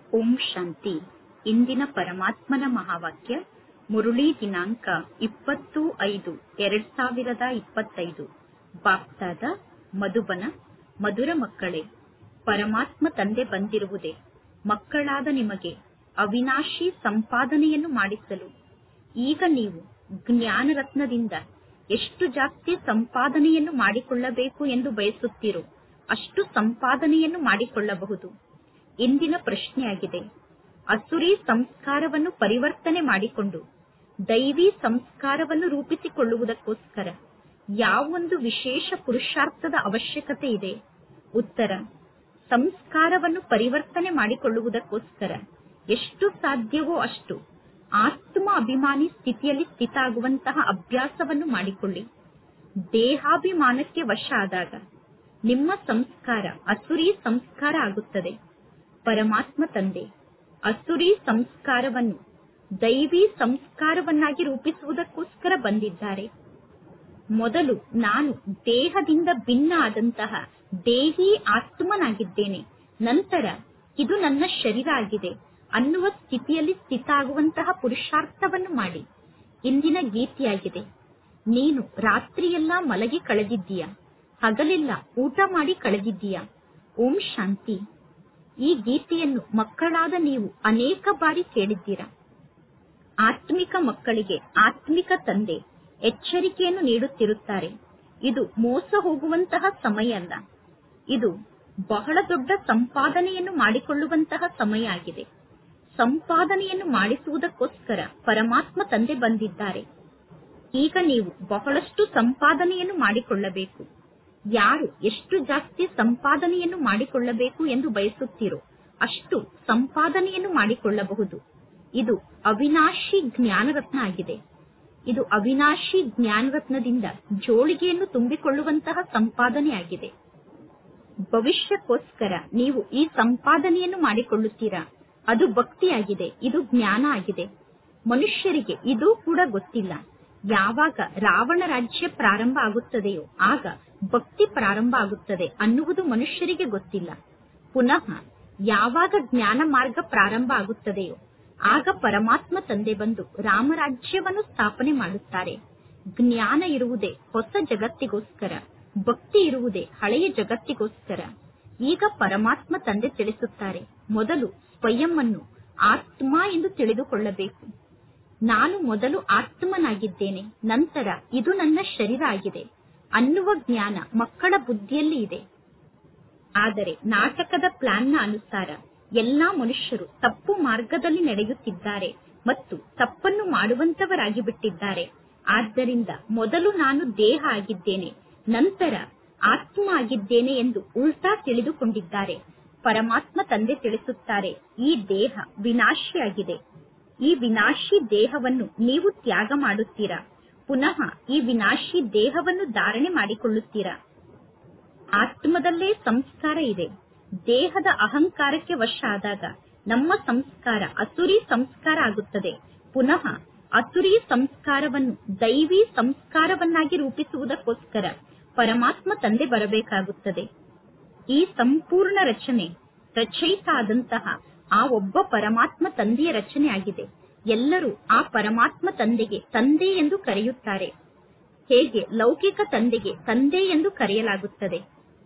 ಓಂ ಶಾಂತಿ. ಇಂದಿನ ಪರಮಾತ್ಮನ ಮಹಾವಾಕ್ಯ ಮುರುಳಿ ದಿನಾಂಕ 20-5-2025. ಬಾಪ್ತಾದ ಮಧುಬನ. ಮಧುರ ಮಕ್ಕಳೇ, ಪರಮಾತ್ಮ ತಂದೆ ಬಂದಿರುವುದೇ ಮಕ್ಕಳಾದ ನಿಮಗೆ ಅವಿನಾಶಿ ಸಂಪಾದನೆಯನ್ನು ಮಾಡಿಸಲು. ಈಗ ನೀವು ಜ್ಞಾನ ರತ್ನದಿಂದ ಎಷ್ಟು ಜಾಸ್ತಿ ಸಂಪಾದನೆಯನ್ನು ಮಾಡಿಕೊಳ್ಳಬೇಕು ಎಂದು ಬಯಸುತ್ತೀರೋ ಅಷ್ಟು ಸಂಪಾದನೆಯನ್ನು ಮಾಡಿಕೊಳ್ಳಬಹುದು. ಇಂದಿನ ಪ್ರಶ್ನೆಯಾಗಿದೆ, ಅಸುರಿ ಸಂಸ್ಕಾರವನ್ನು ಪರಿವರ್ತನೆ ಮಾಡಿಕೊಂಡು ದೈವಿ ಸಂಸ್ಕಾರವನ್ನು ರೂಪಿಸಿಕೊಳ್ಳುವುದಕ್ಕೋಸ್ಕರ ಯಾವೊಂದು ವಿಶೇಷ ಪುರುಷಾರ್ಥದ ಅವಶ್ಯಕತೆ ಇದೆ? ಉತ್ತರ, ಸಂಸ್ಕಾರವನ್ನು ಪರಿವರ್ತನೆ ಮಾಡಿಕೊಳ್ಳುವುದಕ್ಕೋಸ್ಕರ ಎಷ್ಟು ಸಾಧ್ಯವೋ ಅಷ್ಟು ಆತ್ಮ ಅಭಿಮಾನಿ ಸ್ಥಿತಿಯಲ್ಲಿ ಸ್ಥಿತ ಆಗುವಂತಹ ಅಭ್ಯಾಸವನ್ನು ಮಾಡಿಕೊಳ್ಳಿ. ದೇಹಾಭಿಮಾನಕ್ಕೆ ವಶ ಆದಾಗ ನಿಮ್ಮ ಸಂಸ್ಕಾರ ಅಸುರಿ ಸಂಸ್ಕಾರ ಆಗುತ್ತದೆ. ಪರಮಾತ್ಮ ತಂದೆ ಅಸುರಿ ಸಂಸ್ಕಾರವನ್ನು ದೈವಿ ಸಂಸ್ಕಾರವನ್ನಾಗಿ ರೂಪಿಸುವುದಕ್ಕೋಸ್ಕರ ಬಂದಿದ್ದಾರೆ. ಮೊದಲು ನಾನು ದೇಹದಿಂದ ಭಿನ್ನ ಆದಂತಹ ದೇಹಿ ಆತ್ಮನಾಗಿದ್ದೇನೆ, ನಂತರ ಇದು ನನ್ನ ಶರೀರ ಆಗಿದೆ ಅನ್ನುವ ಸ್ಥಿತಿಯಲ್ಲಿ ಸ್ಥಿತ ಆಗುವಂತಹ ಪುರುಷಾರ್ಥವನ್ನು ಮಾಡಿ. ಇಂದಿನ ಗೀತೆಯಾಗಿದೆ, ನೀನು ರಾತ್ರಿಯೆಲ್ಲ ಮಲಗಿ ಕಳೆದಿದ್ದೀಯಾ, ಹಗಲೆಲ್ಲ ಊಟ ಮಾಡಿ ಕಳೆದಿದ್ದೀಯಾ? ಓಂ ಶಾಂತಿ. ಈ ಗೀತೆಯನ್ನು ಮಕ್ಕಳಾದ ನೀವು ಅನೇಕ ಬಾರಿ ಕೇಳಿದ್ದೀರಾ. ಆತ್ಮಿಕ ಮಕ್ಕಳಿಗೆ ಆತ್ಮಿಕ ತಂದೆ ಎಚ್ಚರಿಕೆಯನ್ನು ನೀಡುತ್ತಿರುತ್ತಾರೆ. ಇದು ಮೋಸ ಹೋಗುವಂತಹ ಸಮಯ ಅಲ್ಲ, ಇದು ಬಹಳ ದೊಡ್ಡ ಸಂಪಾದನೆಯನ್ನು ಮಾಡಿಕೊಳ್ಳುವಂತಹ ಸಮಯ ಆಗಿದೆ. ಸಂಪಾದನೆಯನ್ನು ಮಾಡಿಸುವುದಕ್ಕೋಸ್ಕರ ಪರಮಾತ್ಮ ತಂದೆ ಬಂದಿದ್ದಾರೆ. ಈಗ ನೀವು ಬಹಳಷ್ಟು ಸಂಪಾದನೆಯನ್ನು ಮಾಡಿಕೊಳ್ಳಬೇಕು. ಯಾರು ಎಷ್ಟು ಜಾಸ್ತಿ ಸಂಪಾದನೆಯನ್ನು ಮಾಡಿಕೊಳ್ಳಬೇಕು ಎಂದು ಬಯಸುತ್ತೀರೋ ಅಷ್ಟು ಸಂಪಾದನೆಯನ್ನು ಮಾಡಿಕೊಳ್ಳಬಹುದು. ಇದು ಅವಿನಾಶಿ ಜ್ಞಾನರತ್ನ ಆಗಿದೆ. ಇದು ಅವಿನಾಶಿ ಜ್ಞಾನರತ್ನದಿಂದ ಜೋಳಿಗೆಯನ್ನು ತುಂಬಿಕೊಳ್ಳುವಂತಹ ಸಂಪಾದನೆ ಆಗಿದೆ. ಭವಿಷ್ಯಕ್ಕೋಸ್ಕರ ನೀವು ಈ ಸಂಪಾದನೆಯನ್ನು ಮಾಡಿಕೊಳ್ಳುತ್ತೀರಾ. ಅದು ಭಕ್ತಿಯಾಗಿದೆ, ಇದು ಜ್ಞಾನ ಆಗಿದೆ. ಮನುಷ್ಯರಿಗೆ ಇದೂ ಕೂಡ ಗೊತ್ತಿಲ್ಲ. ಯಾವಾಗ ರಾವಣ ರಾಜ್ಯ ಪ್ರಾರಂಭ ಆಗುತ್ತದೆಯೋ ಆಗ ಭಕ್ತಿ ಪ್ರಾರಂಭ ಆಗುತ್ತದೆ ಅನ್ನುವುದು ಮನುಷ್ಯರಿಗೆ ಗೊತ್ತಿಲ್ಲ. ಪುನಃ ಯಾವಾಗ ಜ್ಞಾನ ಮಾರ್ಗ ಪ್ರಾರಂಭ ಆಗುತ್ತದೆಯೋ ಆಗ ಪರಮಾತ್ಮ ತಂದೆ ಬಂದು ರಾಮರಾಜ್ಯವನ್ನು ಸ್ಥಾಪನೆ ಮಾಡುತ್ತಾರೆ. ಜ್ಞಾನ ಇರುವುದೇ ಹೊಸ ಜಗತ್ತಿಗೋಸ್ಕರ, ಭಕ್ತಿ ಇರುವುದೇ ಹಳೆಯ ಜಗತ್ತಿಗೋಸ್ಕರ. ಈಗ ಪರಮಾತ್ಮ ತಂದೆ ತಿಳಿಸುತ್ತಾರೆ, ಮೊದಲು ಸ್ವಯಂ ಅನ್ನು ಆತ್ಮ ಎಂದು ತಿಳಿದುಕೊಳ್ಳಬೇಕು. ನಾನು ಮೊದಲು ಆತ್ಮನಾಗಿದ್ದೇನೆ, ನಂತರ ಇದು ನನ್ನ ಶರೀರ ಆಗಿದೆ ಅನ್ನುವ ಜ್ಞಾನ ಮಕ್ಕಳ ಬುದ್ಧಿಯಲ್ಲಿ ಇದೆ. ಆದರೆ ನಾಟಕದ ಪ್ಲಾನ್ನ ಅನುಸಾರ ಎಲ್ಲಾ ಮನುಷ್ಯರು ತಪ್ಪು ಮಾರ್ಗದಲ್ಲಿ ನಡೆಯುತ್ತಿದ್ದಾರೆ ಮತ್ತು ತಪ್ಪನ್ನು ಮಾಡುವಂತವರಾಗಿ ಬಿಟ್ಟಿದ್ದಾರೆ. ಆದ್ದರಿಂದ ಮೊದಲು ನಾನು ದೇಹ ಆಗಿದ್ದೇನೆ, ನಂತರ ಆತ್ಮ ಆಗಿದ್ದೇನೆ ಎಂದು ಉಲ್ಟಾ ತಿಳಿದುಕೊಂಡಿದ್ದಾರೆ. ಪರಮಾತ್ಮ ತಂದೆ ತಿಳಿಸುತ್ತಾರೆ, ಈ ದೇಹ ವಿನಾಶಿಯಾಗಿದೆ. ಈ ವಿನಾಶಿ ದೇಹವನ್ನು ನೀವು ತ್ಯಾಗ ಮಾಡುತ್ತೀರಾ, ಪುನಃ ಈ ವಿನಾಶಿ ದೇಹವನ್ನು ಧಾರಣೆ ಮಾಡಿಕೊಳ್ಳುತ್ತೀರಾ. ಆತ್ಮದಲ್ಲೇ ಸಂಸ್ಕಾರ ಇದೆ. ದೇಹದ ಅಹಂಕಾರಕ್ಕೆ ವಶ ಆದಾಗ ನಮ್ಮ ಸಂಸ್ಕಾರ ಅಸುರಿ ಸಂಸ್ಕಾರ ಆಗುತ್ತದೆ. ಪುನಃ ಅಸುರಿ ಸಂಸ್ಕಾರವನ್ನು ದೈವಿ ಸಂಸ್ಕಾರವನ್ನಾಗಿ ರೂಪಿಸುವುದಕ್ಕೋಸ್ಕರ ಪರಮಾತ್ಮ ತಂದೆ ಬರಬೇಕಾಗುತ್ತದೆ. ಈ ಸಂಪೂರ್ಣ ರಚನೆ ರಚಯಿತ ಆದಂತಹ ಆ ಒಬ್ಬ ಪರಮಾತ್ಮ ತಂದೆಯ ರಚನೆ ಆಗಿದೆ. ಎಲ್ಲರೂ ಆ ಪರಮಾತ್ಮ ತಂದೆಗೆ ತಂದೆ ಎಂದು ಕರೆಯುತ್ತಾರೆ. ಹೇಗೆ ಲೌಕಿಕ ತಂದೆಗೆ ತಂದೆ ಎಂದು ಕರೆಯಲಾಗುತ್ತದೆ.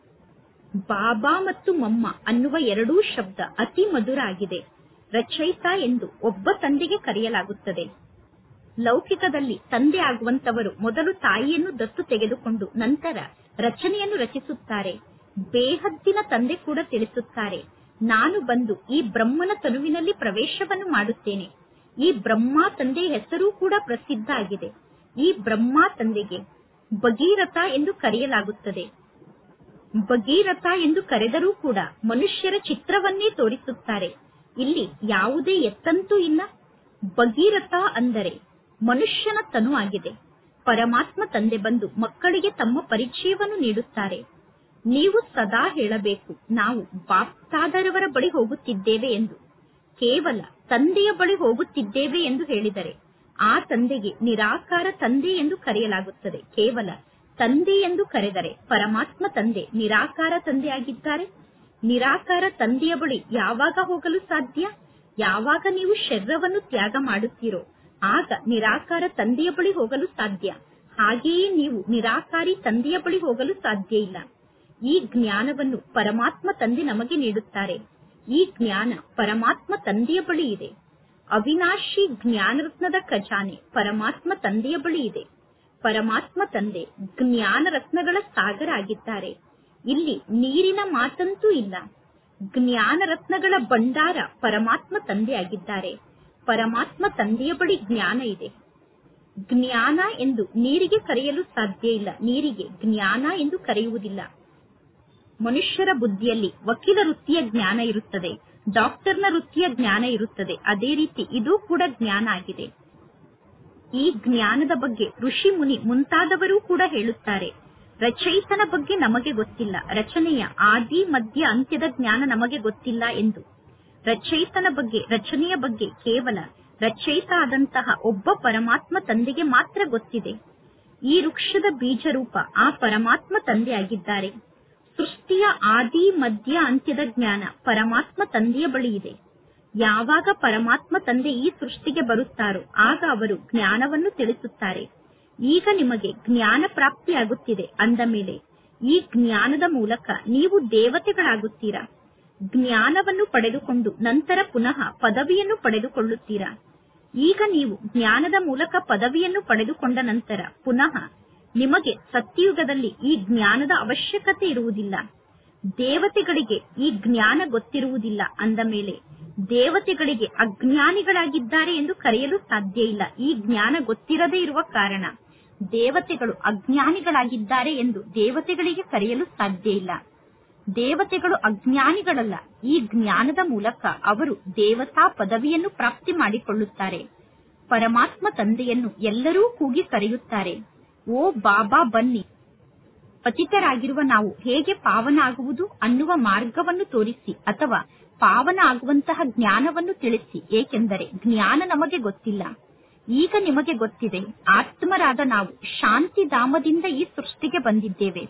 ಬಾಬಾ ಮತ್ತು ಮಮ್ಮ ಅನ್ನುವ ಎರಡೂ ಶಬ್ದ ಅತಿ ಮಧುರ ಆಗಿದೆ. ರಚಯಿತ ಎಂದು ಒಬ್ಬ ತಂದೆಗೆ ಕರೆಯಲಾಗುತ್ತದೆ. ಲೌಕಿಕದಲ್ಲಿ ತಂದೆ ಆಗುವಂತವರು ಮೊದಲು ತಾಯಿಯನ್ನು ದತ್ತು ತೆಗೆದುಕೊಂಡು ನಂತರ ರಚನೆಯನ್ನು ರಚಿಸುತ್ತಾರೆ. ಬೇಹದ್ದಿನ ತಂದೆ ಕೂಡ ತಿಳಿಸುತ್ತಾರೆ, ನಾನು ಬಂದು ಈ ಬ್ರಹ್ಮನ ತನುವಿನಲ್ಲಿ ಪ್ರವೇಶವನ್ನು ಮಾಡುತ್ತೇನೆ. ಈ ಬ್ರಹ್ಮ ತಂದೆಯ ಹೆಸರು ಕೂಡ ಪ್ರಸಿದ್ಧ ಆಗಿದೆ. ಈ ಬ್ರಹ್ಮ ತಂದೆಗೆ ಭಗೀರಥ ಎಂದು ಕರೆಯಲಾಗುತ್ತದೆ. ಭಗೀರಥ ಎಂದು ಕರೆದರೂ ಕೂಡ ಮನುಷ್ಯರ ಚಿತ್ರವನ್ನೇ ತೋರಿಸುತ್ತಾರೆ. ಇಲ್ಲಿ ಯಾವುದೇ ಎತ್ತಂತೂ ಇಲ್ಲ. ಭಗೀರಥ ಅಂದರೆ ಮನುಷ್ಯನ ತನು ಆಗಿದೆ. ಪರಮಾತ್ಮ ತಂದೆ ಬಂದು ಮಕ್ಕಳಿಗೆ ತಮ್ಮ ಪರಿಚಯವನ್ನು ನೀಡುತ್ತಾರೆ. ನೀವು ಸದಾ ಹೇಳಬೇಕು, ನಾವು ಬಾಪ್ತಾದರವರ ಬಳಿ ಹೋಗುತ್ತಿದ್ದೇವೆ ಎಂದು. ಕೇವಲ ತಂದೆಯ ಬಳಿ ಹೋಗುತ್ತಿದ್ದೇವೆ ಎಂದು ಹೇಳಿದರೆ ಆ ತಂದೆಗೆ ನಿರಾಕಾರ ತಂದೆ ಎಂದು ಕರೆಯಲಾಗುತ್ತದೆ. ಕೇವಲ ತಂದೆ ಎಂದು ಕರೆದರೆ ಪರಮಾತ್ಮ ತಂದೆ ನಿರಾಕಾರ ತಂದೆ ಆಗಿದ್ದಾರೆ. ನಿರಾಕಾರ ತಂದೆಯ ಬಳಿ ಯಾವಾಗ ಹೋಗಲು ಸಾಧ್ಯ? ಯಾವಾಗ ನೀವು ಶರೀರವನ್ನು ತ್ಯಾಗ ಮಾಡುತ್ತೀರೋ ಆಗ ನಿರಾಕಾರ ತಂದೆಯ ಬಳಿ ಹೋಗಲು ಸಾಧ್ಯ. ಹಾಗೆಯೇ ನೀವು ನಿರಾಕಾರಿ ತಂದೆಯ ಬಳಿ ಹೋಗಲು ಸಾಧ್ಯ ಇಲ್ಲ. ಈ ಜ್ಞಾನವನ್ನು ಪರಮಾತ್ಮ ತಂದೆ ನಮಗೆ ನೀಡುತ್ತಾರೆ. ಈ ಜ್ಞಾನ ಪರಮಾತ್ಮ ತಂದೆಯ ಬಳಿ ಇದೆ. ಅವಿನಾಶಿ ಜ್ಞಾನರತ್ನದ ಖಜಾನೆ ಪರಮಾತ್ಮ ತಂದೆಯ ಬಳಿ ಇದೆ. ಪರಮಾತ್ಮ ತಂದೆ ಜ್ಞಾನ ರತ್ನಗಳ ಸಾಗರ ಆಗಿದ್ದಾರೆ. ಇಲ್ಲಿ ನೀರಿನ ಮಾತಂತೂ ಇಲ್ಲ. ಜ್ಞಾನ ರತ್ನಗಳ ಭಂಡಾರ ಪರಮಾತ್ಮ ತಂದೆ ಆಗಿದ್ದಾರೆ. ಪರಮಾತ್ಮ ತಂದೆಯ ಬಳಿ ಜ್ಞಾನ ಇದೆ. ಜ್ಞಾನ ಎಂದು ನೀರಿಗೆ ಕರೆಯಲು ಸಾಧ್ಯ ಇಲ್ಲ. ನೀರಿಗೆ ಜ್ಞಾನ ಎಂದು ಕರೆಯುವುದಿಲ್ಲ. ಮನುಷ್ಯರ ಬುದ್ಧಿಯಲ್ಲಿ ವಕೀಲ ವೃತ್ತಿಯ ಜ್ಞಾನ ಇರುತ್ತದೆ, ಡಾಕ್ಟರ್ನ ವೃತ್ತಿಯ ಜ್ಞಾನ ಇರುತ್ತದೆ. ಅದೇ ರೀತಿ ಇದು ಕೂಡ ಜ್ಞಾನ ಆಗಿದೆ. ಈ ಜ್ಞಾನದ ಬಗ್ಗೆ ಋಷಿ ಮುನಿ ಮುಂತಾದವರು ಕೂಡ ಹೇಳುತ್ತಾರೆ. ರಚಯಿತನ ಬಗ್ಗೆ ನಮಗೆ ಗೊತ್ತಿಲ್ಲ, ರಚನೆಯ ಆದಿ ಮಧ್ಯ ಅಂತ್ಯದ ಜ್ಞಾನ ನಮಗೆ ಗೊತ್ತಿಲ್ಲ ಎಂದು. ರಚಯಿತನ ಬಗ್ಗೆ, ರಚನೆಯ ಬಗ್ಗೆ ಕೇವಲ ರಚಯಿತ ಆದಂತಹ ಒಬ್ಬ ಪರಮಾತ್ಮ ತಂದೆಗೆ ಮಾತ್ರ ಗೊತ್ತಿದೆ. ಈ ವೃಕ್ಷದ ಬೀಜ ರೂಪ ಆ ಪರಮಾತ್ಮ ತಂದೆ ಆಗಿದ್ದಾರೆ. ಸೃಷ್ಟಿಯ ಆದಿ ಮಧ್ಯ ಅಂತ್ಯದ ಜ್ಞಾನ ಪರಮಾತ್ಮ ತಂದೆಯ ಬಳಿ ಇದೆ. ಯಾವಾಗ ಪರಮಾತ್ಮ ತಂದೆ ಈ ಸೃಷ್ಟಿಗೆ ಬರುತ್ತಾರೋ ಆಗ ಅವರು ಜ್ಞಾನವನ್ನು ತಿಳಿಸುತ್ತಾರೆ. ಈಗ ನಿಮಗೆ ಜ್ಞಾನ ಪ್ರಾಪ್ತಿಯಾಗುತ್ತಿದೆ ಅಂದ ಮೇಲೆ ಈ ಜ್ಞಾನದ ಮೂಲಕ ನೀವು ದೇವತೆಗಳಾಗುತ್ತೀರಾ. ಜ್ಞಾನವನ್ನು ಪಡೆದುಕೊಂಡು ನಂತರ ಪುನಃ ಪದವಿಯನ್ನು ಪಡೆದುಕೊಳ್ಳುತ್ತೀರಾ. ಈಗ ನೀವು ಜ್ಞಾನದ ಮೂಲಕ ಪದವಿಯನ್ನು ಪಡೆದುಕೊಂಡ ನಂತರ ಪುನಃ ನಿಮಗೆ ಸತ್ಯಯುಗದಲ್ಲಿ ಈ ಜ್ಞಾನದ ಅವಶ್ಯಕತೆ ಇರುವುದಿಲ್ಲ. ದೇವತೆಗಳಿಗೆ ಈ ಜ್ಞಾನ ಗೊತ್ತಿರುವುದಿಲ್ಲ ಅಂದ ಮೇಲೆ ದೇವತೆಗಳಿಗೆ ಅಜ್ಞಾನಿಗಳಾಗಿದ್ದಾರೆ ಎಂದು ಕರೆಯಲು ಸಾಧ್ಯ ಇಲ್ಲ. ಈ ಜ್ಞಾನ ಗೊತ್ತಿರದೇ ಇರುವ ಕಾರಣ ದೇವತೆಗಳು ಅಜ್ಞಾನಿಗಳಾಗಿದ್ದಾರೆ ಎಂದು ದೇವತೆಗಳಿಗೆ ಕರೆಯಲು ಸಾಧ್ಯ ಇಲ್ಲ. ದೇವತೆಗಳು ಅಜ್ಞಾನಿಗಳಲ್ಲ. ಈ ಜ್ಞಾನದ ಮೂಲಕ ಅವರು ದೇವತಾ ಪದವಿಯನ್ನು ಪ್ರಾಪ್ತಿ ಮಾಡಿಕೊಳ್ಳುತ್ತಾರೆ. ಪರಮಾತ್ಮ ತಂದೆಯನ್ನು ಎಲ್ಲರೂ ಕೂಗಿ ಕರೆಯುತ್ತಾರೆ, ಓ ಬಾಬಾ ಬನ್ನಿ, ಪತಿತರಾಗಿರುವ ನಾವು ಹೇಗೆ ಪಾವನ ಆಗುವುದು ಅನ್ನುವ ಮಾರ್ಗವನ್ನು ತೋರಿಸಿ ಅಥವಾ ಪಾವನ ಆಗುವಂತಹ ಜ್ಞಾನವನ್ನು ತಿಳಿಸಿ. ಏಕೆಂದರೆ ಜ್ಞಾನ ನಮಗೆ ಗೊತ್ತಿಲ್ಲ. ಈಗ ನಿಮಗೆ ಗೊತ್ತಿದೆ. ಆತ್ಮರಾದ ನಾವು ಶಾಂತಿಧಾಮದಿಂದ ಈ ಸೃಷ್ಟಿಗೆ ಬಂದಿದ್ದೇವೆ.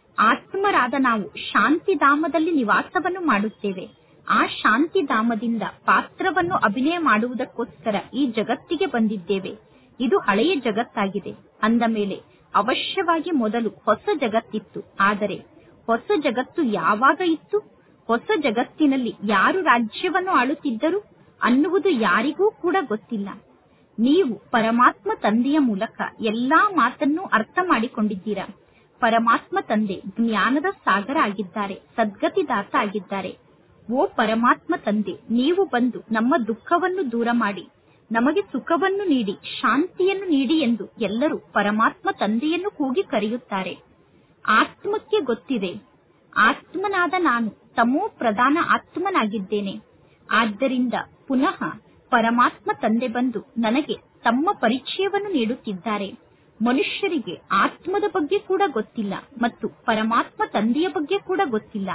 ಆತ್ಮರಾದ ನಾವು ಶಾಂತಿಧಾಮದಲ್ಲಿ ನಿವಾಸವನ್ನು ಮಾಡುತ್ತೇವೆ. ಆ ಶಾಂತಿಧಾಮದಿಂದ ಪಾತ್ರವನ್ನು ಅಭಿನಯ ಮಾಡುವುದಕ್ಕೋಸ್ಕರ ಈ ಜಗತ್ತಿಗೆ ಬಂದಿದ್ದೇವೆ. ಇದು ಹಳೆಯ ಜಗತ್ತಾಗಿದೆ. ಅಂದ ಮೇಲೆ ಅವಶ್ಯವಾಗಿ ಮೊದಲು ಹೊಸ ಜಗತ್ತಿತ್ತು. ಆದರೆ ಹೊಸ ಜಗತ್ತು ಯಾವಾಗ ಇತ್ತು, ಹೊಸ ಜಗತ್ತಿನಲ್ಲಿ ಯಾರು ರಾಜ್ಯವನ್ನು ಆಳುತ್ತಿದ್ದರು ಅನ್ನುವುದು ಯಾರಿಗೂ ಕೂಡ ಗೊತ್ತಿಲ್ಲ. ನೀವು ಪರಮಾತ್ಮ ತಂದೆಯ ಮೂಲಕ ಎಲ್ಲಾ ಮಾತನ್ನು ಅರ್ಥ ಮಾಡಿಕೊಂಡಿದ್ದೀರಾ. ಪರಮಾತ್ಮ ತಂದೆ ಜ್ಞಾನದ ಸಾಗರ ಆಗಿದ್ದಾರೆ, ಸದ್ಗತಿದಾತ ಆಗಿದ್ದಾರೆ. ಓ ಪರಮಾತ್ಮ ತಂದೆ, ನೀವು ಬಂದು ನಮ್ಮ ದುಃಖವನ್ನು ದೂರ ಮಾಡಿ ನಮಗೆ ಸುಖವನ್ನು ನೀಡಿ, ಶಾಂತಿಯನ್ನು ನೀಡಿ ಎಂದು ಎಲ್ಲರೂ ಪರಮಾತ್ಮ ತಂದೆಯನ್ನು ಕೂಗಿ ಕರೆಯುತ್ತಾರೆ. ಆತ್ಮಕ್ಕೆ ಗೊತ್ತಿದೆ, ಆತ್ಮನಾದ ನಾನು ತಮೋ ಪ್ರಧಾನ ಆತ್ಮನಾಗಿದ್ದೇನೆ. ಆದ್ದರಿಂದ ಪುನಃ ಪರಮಾತ್ಮ ತಂದೆ ಬಂದು ನನಗೆ ತಮ್ಮ ಪರಿಚಯವನ್ನು ನೀಡುತ್ತಿದ್ದಾರೆ. ಮನುಷ್ಯರಿಗೆ ಆತ್ಮದ ಬಗ್ಗೆ ಕೂಡ ಗೊತ್ತಿಲ್ಲ ಮತ್ತು ಪರಮಾತ್ಮ ತಂದೆಯ ಬಗ್ಗೆ ಕೂಡ ಗೊತ್ತಿಲ್ಲ.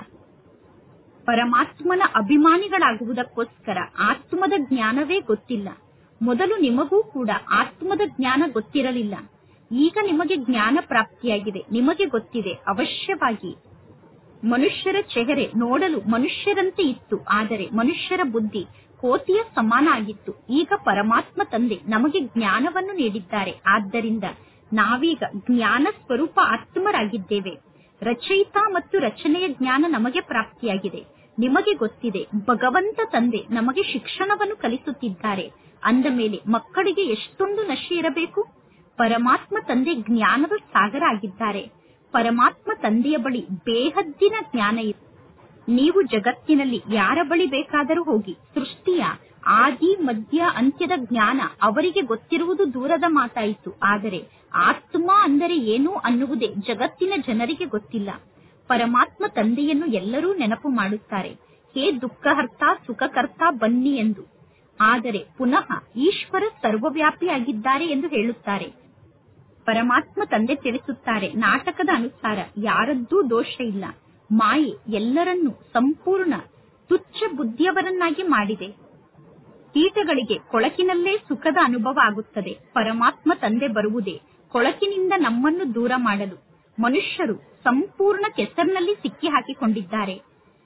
ಪರಮಾತ್ಮನ ಅಭಿಮಾನಿಗಳಾಗುವುದಕ್ಕೋಸ್ಕರ ಆತ್ಮದ ಜ್ಞಾನವೇ ಗೊತ್ತಿಲ್ಲ. ಮೊದಲು ನಿಮಗೂ ಕೂಡ ಆತ್ಮದ ಜ್ಞಾನ ಗೊತ್ತಿರಲಿಲ್ಲ. ಈಗ ನಿಮಗೆ ಜ್ಞಾನ ಪ್ರಾಪ್ತಿಯಾಗಿದೆ. ನಿಮಗೆ ಗೊತ್ತಿದೆ, ಅವಶ್ಯವಾಗಿ ಮನುಷ್ಯರ ಚೆಹರೆ ನೋಡಲು ಮನುಷ್ಯರಂತೆ ಇತ್ತು, ಆದರೆ ಮನುಷ್ಯರ ಬುದ್ಧಿ ಕೋತಿಯ ಸಮಾನ ಆಗಿತ್ತು. ಈಗ ಪರಮಾತ್ಮ ತಂದೆ ನಮಗೆ ಜ್ಞಾನವನ್ನು ನೀಡಿದ್ದಾರೆ. ಆದ್ದರಿಂದ ನಾವೀಗ ಜ್ಞಾನ ಸ್ವರೂಪ ಆತ್ಮರಾಗಿದ್ದೇವೆ. ರಚಯಿತ ಮತ್ತು ರಚನೆಯ ಜ್ಞಾನ ನಮಗೆ ಪ್ರಾಪ್ತಿಯಾಗಿದೆ. ನಿಮಗೆ ಗೊತ್ತಿದೆ, ಭಗವಂತ ತಂದೆ ನಮಗೆ ಶಿಕ್ಷಣವನ್ನು ಕಲಿಸುತ್ತಿದ್ದಾರೆ. ಅಂದ ಮೇಲೆ ಮಕ್ಕಳಿಗೆ ಎಷ್ಟೊಂದು ನಶೆ ಇರಬೇಕು. ಪರಮಾತ್ಮ ತಂದೆ ಜ್ಞಾನದ ಸಾಗರ ಆಗಿದ್ದಾರೆ. ಪರಮಾತ್ಮ ತಂದೆಯ ಬಳಿ ಬೇಹದ್ದಿನ ಜ್ಞಾನ ಇದೆ. ನೀವು ಜಗತ್ತಿನಲ್ಲಿ ಯಾರ ಬಳಿ ಬೇಕಾದರೂ ಹೋಗಿ, ಸೃಷ್ಟಿಯ ಆದಿ ಮಧ್ಯ ಅಂತ್ಯದ ಜ್ಞಾನ ಅವರಿಗೆ ಗೊತ್ತಿರುವುದು ದೂರದ ಮಾತಾಯಿತು. ಆದರೆ ಆತ್ಮ ಅಂದರೆ ಏನು ಅನ್ನುವುದೇ ಜಗತ್ತಿನ ಜನರಿಗೆ ಗೊತ್ತಿಲ್ಲ. ಪರಮಾತ್ಮ ತಂದೆಯನ್ನು ಎಲ್ಲರೂ ನೆನಪು ಮಾಡುತ್ತಾರೆ, ಹೇ ದುಃಖಹರ್ತ ಸುಖಕರ್ತ ಬನ್ನಿ ಎಂದು. ಆದರೆ ಪುನಃ ಈಶ್ವರ ಸರ್ವವ್ಯಾಪಿಯಾಗಿದ್ದಾರೆ ಎಂದು ಹೇಳುತ್ತಾರೆ. ಪರಮಾತ್ಮ ತಂದೆ ತಿಳಿಸುತ್ತಾರೆ, ನಾಟಕದ ಅನುಸಾರ ಯಾರದ್ದೂ ದೋಷ ಇಲ್ಲ. ಮಾಯೆ ಎಲ್ಲರನ್ನೂ ಸಂಪೂರ್ಣ ತುಚ್ಛ ಬುದ್ಧಿಯವರನ್ನಾಗಿ ಮಾಡಿದೆ. ಕೀಟಗಳಿಗೆ ಕೊಳಕಿನಲ್ಲೇ ಸುಖದ ಅನುಭವ ಆಗುತ್ತದೆ. ಪರಮಾತ್ಮ ತಂದೆ ಬರುವುದೇ ಕೊಳಕಿನಿಂದ ನಮ್ಮನ್ನು ದೂರ ಮಾಡಲು. ಮನುಷ್ಯರು ಸಂಪೂರ್ಣ ಕೆಸರಿನಲ್ಲಿ ಸಿಕ್ಕಿ ಹಾಕಿಕೊಂಡಿದ್ದಾರೆ.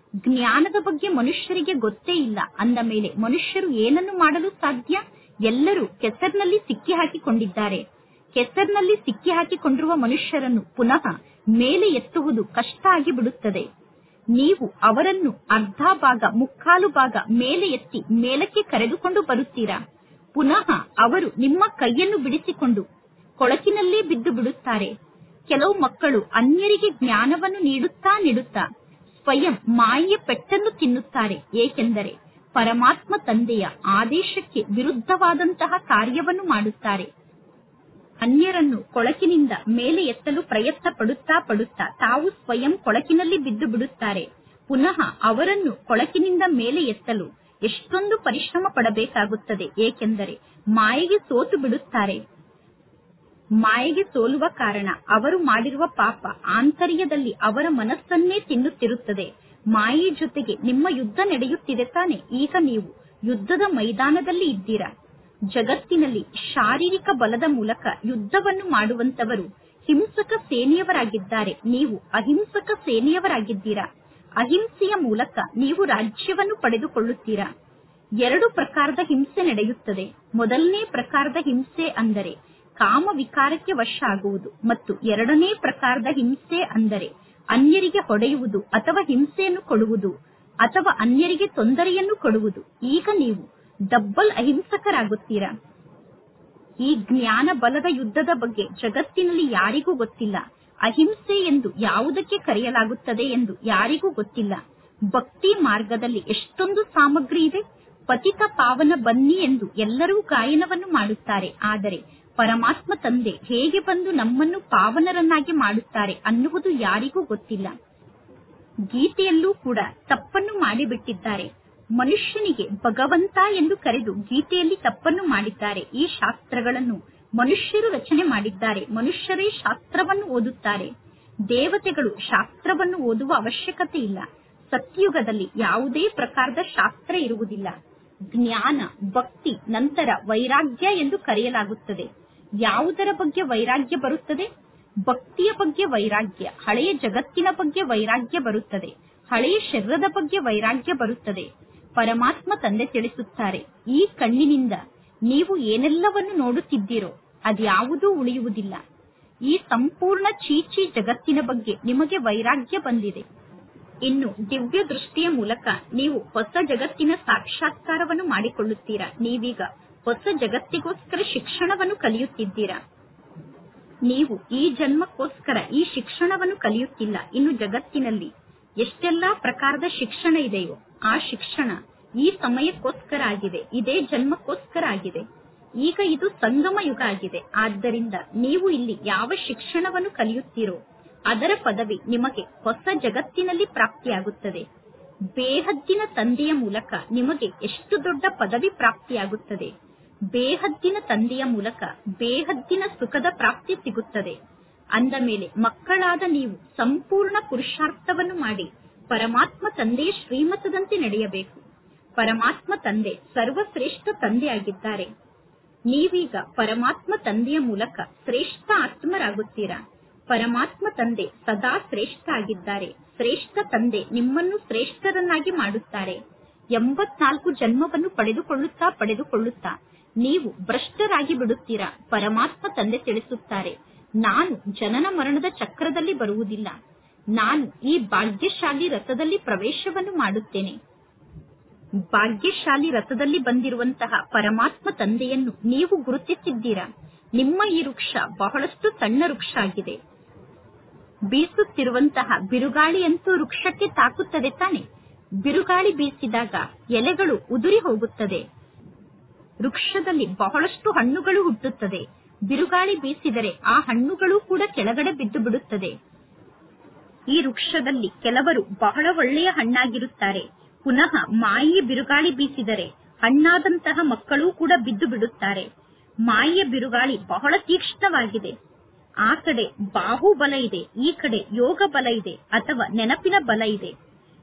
ಜ್ಞಾನದ ಬಗ್ಗೆ ಮನುಷ್ಯರಿಗೆ ಗೊತ್ತೇ ಇಲ್ಲ ಅಂದ ಮೇಲೆ ಮನುಷ್ಯರು ಏನನ್ನು ಮಾಡಲು ಸಾಧ್ಯ? ಎಲ್ಲರೂ ಕೆಸರಿನಲ್ಲಿ ಸಿಕ್ಕಿ ಹಾಕಿಕೊಂಡಿದ್ದಾರೆ. ಕೆಸರಿನಲ್ಲಿ ಸಿಕ್ಕಿ ಹಾಕಿಕೊಂಡಿರುವ ಮನುಷ್ಯರನ್ನು ಪುನಃ ಮೇಲೆ ಎತ್ತುವುದು ಕಷ್ಟ ಆಗಿಬಿಡುತ್ತದೆ. ನೀವು ಅವರನ್ನು ಅರ್ಧ ಭಾಗ, ಮುಕ್ಕಾಲು ಭಾಗ ಮೇಲೆ ಎತ್ತಿ ಮೇಲಕ್ಕೆ ಕರೆದುಕೊಂಡು ಬರುತ್ತೀರಾ. ಪುನಃ ಅವರು ನಿಮ್ಮ ಕೈಯನ್ನು ಬಿಡಿಸಿಕೊಂಡು ಕೊಳಕಿನಲ್ಲೇ ಬಿದ್ದು ಬಿಡುತ್ತಾರೆ. ಕೆಲವು ಮಕ್ಕಳು ಅನ್ಯರಿಗೆ ಜ್ಞಾನವನ್ನು ನೀಡುತ್ತಾ ಸ್ವಯಂ ಮಾಯೆಯ ಪೆಟ್ಟನ್ನು ತಿನ್ನುತ್ತಾರೆ. ಏಕೆಂದರೆ ಪರಮಾತ್ಮ ತಂದೆಯ ಆದೇಶಕ್ಕೆ ವಿರುದ್ಧವಾದಂತಹ ಕಾರ್ಯವನ್ನು ಮಾಡುತ್ತಾರೆ. ಅನ್ಯರನ್ನು ಕೊಳಕಿನಿಂದ ಮೇಲೆ ಎತ್ತಲು ಪ್ರಯತ್ನ ಪಡುತ್ತಾ ತಾವು ಸ್ವಯಂ ಕೊಳಕಿನಲ್ಲಿ ಬಿದ್ದು ಬಿಡುತ್ತಾರೆ. ಪುನಃ ಅವರನ್ನು ಕೊಳಕಿನಿಂದ ಮೇಲೆ ಎತ್ತಲು ಎಷ್ಟೊಂದು ಪರಿಶ್ರಮ ಪಡಬೇಕಾಗುತ್ತದೆ. ಏಕೆಂದರೆ ಮಾಯೆಗೆ ಸೋತು ಬಿಡುತ್ತಾರೆ. ಮಾಯೆಗೆ ಸೋಲುವ ಕಾರಣ ಅವರು ಮಾಡಿರುವ ಪಾಪ ಆಂತರ್ಯದಲ್ಲಿ ಅವರ ಮನಸ್ಸನ್ನೇ ತಿನ್ನುತ್ತಿರುತ್ತದೆ. ಮಾಯೆ ಜೊತೆಗೆ ನಿಮ್ಮ ಯುದ್ಧ ನಡೆಯುತ್ತಿದೆ ತಾನೆ. ಈಗ ನೀವು ಯುದ್ಧದ ಮೈದಾನದಲ್ಲಿ ಇದ್ದೀರಾ. ಜಗತ್ತಿನಲ್ಲಿ ಶಾರೀರಿಕ ಬಲದ ಮೂಲಕ ಯುದ್ಧವನ್ನು ಮಾಡುವಂತವರು ಹಿಂಸಕ ಸೇನೆಯವರಾಗಿದ್ದಾರೆ. ನೀವು ಅಹಿಂಸಕ ಸೇನೆಯವರಾಗಿದ್ದೀರಾ. ಅಹಿಂಸೆಯ ಮೂಲಕ ನೀವು ರಾಜ್ಯವನ್ನು ಪಡೆದುಕೊಳ್ಳುತ್ತೀರಾ. 2 ಪ್ರಕಾರದ ಹಿಂಸೆ ನಡೆಯುತ್ತದೆ. ಮೊದಲನೇ ಪ್ರಕಾರದ ಹಿಂಸೆ ಅಂದರೆ ಕಾಮ ವಿಕಾರಕ್ಕೆ ವಶ ಆಗುವುದು ಮತ್ತು 2ನೇ ಪ್ರಕಾರದ ಹಿಂಸೆ ಅಂದರೆ ಅನ್ಯರಿಗೆ ಹೊಡೆಯುವುದು ಅಥವಾ ಹಿಂಸೆಯನ್ನು ಕೊಡುವುದು ಅಥವಾ ಅನ್ಯರಿಗೆ ತೊಂದರೆಯನ್ನು ಕೊಡುವುದು. ಈಗ ನೀವು ಡಬ್ಬಲ್ ಅಹಿಂಸಕರಾಗುತ್ತೀರಾ. ಈ ಜ್ಞಾನ ಬಲದ ಯುದ್ಧದ ಬಗ್ಗೆ ಜಗತ್ತಿನಲ್ಲಿ ಯಾರಿಗೂ ಗೊತ್ತಿಲ್ಲ. ಅಹಿಂಸೆ ಎಂದು ಯಾವುದಕ್ಕೆ ಕರೆಯಲಾಗುತ್ತದೆ ಎಂದು ಯಾರಿಗೂ ಗೊತ್ತಿಲ್ಲ. ಭಕ್ತಿ ಮಾರ್ಗದಲ್ಲಿ ಎಷ್ಟೊಂದು ಸಾಮಗ್ರಿ ಇದೆ. ಪತಿತ ಪಾವನ ಬನ್ನಿ ಎಂದು ಎಲ್ಲರೂ ಗಾಯನವನ್ನು ಮಾಡುತ್ತಾರೆ. ಆದರೆ ಪರಮಾತ್ಮ ತಂದೆ ಹೇಗೆ ಬಂದು ನಮ್ಮನ್ನು ಪಾವನರನ್ನಾಗಿ ಮಾಡುತ್ತಾರೆ ಅನ್ನುವುದು ಯಾರಿಗೂ ಗೊತ್ತಿಲ್ಲ. ಗೀತೆಯಲ್ಲೂ ಕೂಡ ತಪ್ಪನ್ನು ಮಾಡಿಬಿಟ್ಟಿದ್ದಾರೆ. ಮನುಷ್ಯನಿಗೆ ಭಗವಂತ ಎಂದು ಕರೆದು ಗೀತೆಯಲ್ಲಿ ತಪ್ಪನ್ನು ಮಾಡಿದ್ದಾರೆ. ಈ ಶಾಸ್ತ್ರಗಳನ್ನು ಮನುಷ್ಯರು ರಚನೆ ಮಾಡಿದ್ದಾರೆ. ಮನುಷ್ಯರೇ ಶಾಸ್ತ್ರವನ್ನು ಓದುತ್ತಾರೆ. ದೇವತೆಗಳು ಶಾಸ್ತ್ರವನ್ನು ಓದುವ ಅವಶ್ಯಕತೆ ಇಲ್ಲ. ಸತ್ಯುಗದಲ್ಲಿ ಯಾವುದೇ ಪ್ರಕಾರದ ಶಾಸ್ತ್ರ ಇರುವುದಿಲ್ಲ. ಜ್ಞಾನ, ಭಕ್ತಿ, ನಂತರ ವೈರಾಗ್ಯ ಎಂದು ಕರೆಯಲಾಗುತ್ತದೆ. ಯಾವುದರ ಬಗ್ಗೆ ವೈರಾಗ್ಯ ಬರುತ್ತದೆ? ಭಕ್ತಿಯ ಬಗ್ಗೆ ವೈರಾಗ್ಯ. ಹಳೆಯ ಜಗತ್ತಿನ ಬಗ್ಗೆ ವೈರಾಗ್ಯ ಬರುತ್ತದೆ. ಹಳೆಯ ಶರೀರದ ಬಗ್ಗೆ ವೈರಾಗ್ಯ ಬರುತ್ತದೆ. ಪರಮಾತ್ಮ ತಂದೆ ತಿಳಿಸುತ್ತಾರೆ, ಈ ಕಣ್ಣಿನಿಂದ ನೀವು ಏನೆಲ್ಲವನ್ನು ನೋಡುತ್ತಿದ್ದೀರೋ ಅದ್ಯಾವುದೂ ಉಳಿಯುವುದಿಲ್ಲ. ಈ ಸಂಪೂರ್ಣ ಚೀಚಿ ಜಗತ್ತಿನ ಬಗ್ಗೆ ನಿಮಗೆ ವೈರಾಗ್ಯ ಬಂದಿದೆ. ಇನ್ನು ದಿವ್ಯ ದೃಷ್ಟಿಯ ಮೂಲಕ ನೀವು ಹೊಸ ಜಗತ್ತಿನ ಸಾಕ್ಷಾತ್ಕಾರವನ್ನು ಮಾಡಿಕೊಳ್ಳುತ್ತೀರಾ. ನೀವೀಗ ಹೊಸ ಜಗತ್ತಿಗೋಸ್ಕರ ಶಿಕ್ಷಣವನ್ನು ಕಲಿಯುತ್ತಿದ್ದೀರಾ. ನೀವು ಈ ಜನ್ಮಕ್ಕೋಸ್ಕರ ಈ ಶಿಕ್ಷಣವನ್ನು ಕಲಿಯುತ್ತಿಲ್ಲ. ಇನ್ನು ಜಗತ್ತಿನಲ್ಲಿ ಎಷ್ಟೆಲ್ಲಾ ಪ್ರಕಾರದ ಶಿಕ್ಷಣ ಇದೆಯೋ ಆ ಶಿಕ್ಷಣ ಈ ಸಮಯಕ್ಕೋಸ್ಕರ ಆಗಿದೆ. ಇದೇ ಜನ್ಮಕ್ಕೋಸ್ಕರ ಆಗಿದೆ. ಈಗ ಇದು ಸಂಗಮ ಯುಗ ಆಗಿದೆ. ಆದ್ದರಿಂದ ನೀವು ಇಲ್ಲಿ ಯಾವ ಶಿಕ್ಷಣವನ್ನು ಕಲಿಯುತ್ತೀರೋ ಅದರ ಪದವಿ ನಿಮಗೆ ಹೊಸ ಜಗತ್ತಿನಲ್ಲಿ ಪ್ರಾಪ್ತಿಯಾಗುತ್ತದೆ. ಬೇಹದ್ದಿನ ತಂದೆಯ ಮೂಲಕ ನಿಮಗೆ ಎಷ್ಟು ದೊಡ್ಡ ಪದವಿ ಪ್ರಾಪ್ತಿಯಾಗುತ್ತದೆ. ಬೇಹದ್ದಿನ ತಂದೆಯ ಮೂಲಕ ಬೇಹದ್ದಿನ ಸುಖದ ಪ್ರಾಪ್ತಿ ಸಿಗುತ್ತದೆ. ಅಂದ ಮೇಲೆ ಮಕ್ಕಳಾದ ನೀವು ಸಂಪೂರ್ಣ ಪುರುಷಾರ್ಥವನ್ನು ಮಾಡಿ ಪರಮಾತ್ಮ ತಂದೆಯ ಶ್ರೀಮತದಂತೆ ನಡೆಯಬೇಕು. ಪರಮಾತ್ಮ ತಂದೆ ಸರ್ವಶ್ರೇಷ್ಠ ತಂದೆಯಾಗಿದ್ದಾರೆ. ನೀವೀಗ ಪರಮಾತ್ಮ ತಂದೆಯ ಮೂಲಕ ಶ್ರೇಷ್ಠ ಆತ್ಮರಾಗುತ್ತೀರಾ. ಪರಮಾತ್ಮ ತಂದೆ ಸದಾ ಶ್ರೇಷ್ಠ ಆಗಿದ್ದಾರೆ. ಶ್ರೇಷ್ಠ ತಂದೆ ನಿಮ್ಮನ್ನು ಶ್ರೇಷ್ಠರನ್ನಾಗಿ ಮಾಡುತ್ತಾರೆ. 84 ಜನ್ಮವನ್ನು ಪಡೆದುಕೊಳ್ಳುತ್ತಾ ನೀವು ಭ್ರಷ್ಟರಾಗಿ ಬಿಡುತ್ತೀರಾ. ಪರಮಾತ್ಮ ತಂದೆ ತಿಳಿಸುತ್ತಾರೆ, ನಾನು ಜನನ ಮರಣದ ಚಕ್ರದಲ್ಲಿ ಬರುವುದಿಲ್ಲ. ನಾನು ಈ ಭಾಗ್ಯಶಾಲಿ ರಥದಲ್ಲಿ ಪ್ರವೇಶವನ್ನು ಮಾಡುತ್ತೇನೆ. ಭಾಗ್ಯಶಾಲಿ ರಥದಲ್ಲಿ ಬಂದಿರುವಂತಹ ಪರಮಾತ್ಮ ತಂದೆಯನ್ನು ನೀವು ಗುರುತಿಸಿದ್ದೀರಾ. ನಿಮ್ಮ ಈ ವೃಕ್ಷ ಬಹಳಷ್ಟು ಸಣ್ಣ ವೃಕ್ಷ ಆಗಿದೆ. ಬೀಸುತ್ತಿರುವಂತಹ ಬಿರುಗಾಳಿಯಂತೂ ವೃಕ್ಷಕ್ಕೆ ತಾಕುತ್ತದೆ ತಾನೆ. ಬಿರುಗಾಳಿ ಬೀಸಿದಾಗ ಎಲೆಗಳು ಉದುರಿ ಹೋಗುತ್ತದೆ. ವೃಕ್ಷದಲ್ಲಿ ಬಹಳಷ್ಟು ಹಣ್ಣುಗಳು ಹುಟ್ಟುತ್ತದೆ. ಬಿರುಗಾಳಿ ಬೀಸಿದರೆ ಆ ಹಣ್ಣುಗಳು ಕೂಡ ಕೆಳಗಡೆ ಬಿದ್ದು ಬಿಡುತ್ತದೆ. ಈ ವೃಕ್ಷದಲ್ಲಿ ಕೆಲವರು ಬಹಳ ಒಳ್ಳೆಯ ಹಣ್ಣಾಗಿರುತ್ತಾರೆ. ಪುನಃ ಮಾಯೆಯ ಬಿರುಗಾಳಿ ಬೀಸಿದರೆ ಹಣ್ಣಾದಂತಹ ಮಕ್ಕಳೂ ಕೂಡ ಬಿದ್ದು ಬಿಡುತ್ತಾರೆ. ಮಾಯೆಯ ಬಿರುಗಾಳಿ ಬಹಳ ತೀಕ್ಷ್ಣವಾಗಿದೆ. ಆ ಕಡೆ ಬಾಹುಬಲ ಇದೆ, ಈ ಕಡೆ ಯೋಗ ಬಲ ಇದೆ ಅಥವಾ ನೆನಪಿನ ಬಲ ಇದೆ.